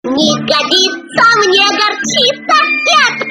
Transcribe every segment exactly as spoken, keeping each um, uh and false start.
Не годится мне горчица, и от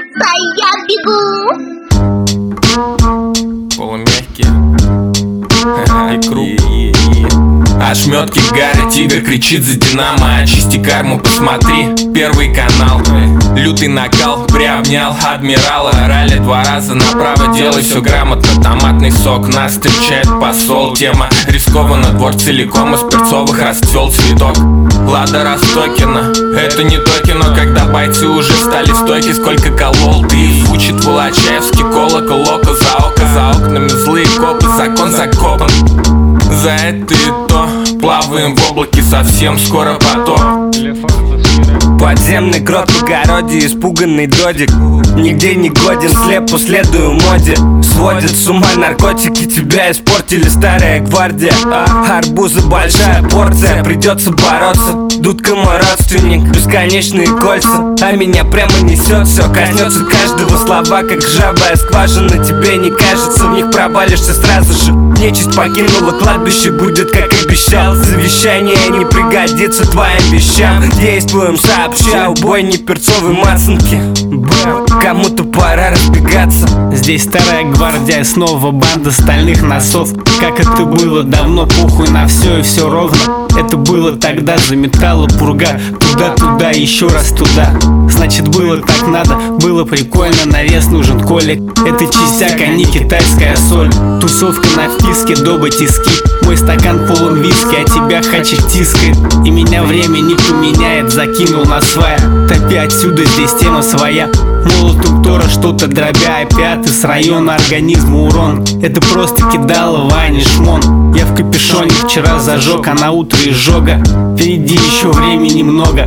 перца я бегу. Полумягкие и круг. Ошметки Гарри, тигр кричит за Динамо. Очисти карму, посмотри, Первый канал. Лютый накал, приобнял адмирала. Ралли два раза направо, делай все грамотно. Томатный сок, нас встречает посол. Тема рискована, двор целиком из перцовых расцвел цветок. Лада Ростокина, это не то кино, когда бойцы уже стали стойки. Сколько колол ты, учит Волочаевский колокол. Око за око, за окнами злые копы. Закон закопан, за это и то. Плаваем в облаке, совсем скоро потоп. Подземный крот в огороде, испуганный додик. Нигде не годен, слепо следую моде. Сводят с ума наркотики, тебя испортили старая гвардия. а, Арбузы большая порция, придется бороться. Дудка мой родственник, бесконечные кольца. А меня прямо несет, все коснется каждого слова, как ржавая скважина. Тебе не кажется, в них провалишься сразу же. Нечисть покинула кладбище, будет как обещал. Завещание не пригодится твоим вещам. Действуем сообща, убой не перцовой мацанки. Кому-то пора разбегаться. Здесь старая гвардия, снова банда стальных носов. Как это было давно, похуй на все и все ровно. Это было тогда, заметала пурга. Туда-туда, еще раз туда. Значит, было так надо, было прикольно. Навес нужен колик. Это чистяк, а не китайская соль. Тусовка на вписке, доба тиски. Мой стакан полон виски, а тебя хачик тискает. И меня время не поменяет, закинул на свая. Топи отсюда, здесь тема своя. Молотом Тора что-то дробя, опять с района организма урон. Это просто кидало Ваня шмон. Я в капюшоне вчера зажег, а на утро изжога. Впереди еще времени много.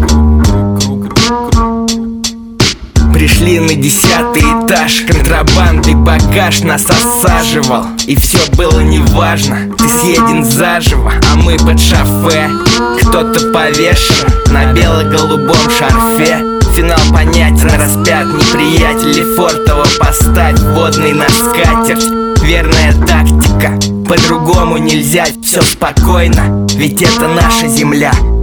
Пришли на десятый этаж, контрабандный багаж нас осаживал. И все было неважно, ты съеден заживо, а мы под шофе. Кто-то повешен на бело-голубом шарфе. Финал понятен, распят неприятель Лефортово, поставь водный на скатерть. Верная тактика, по-другому нельзя, все спокойно, ведь это наша земля.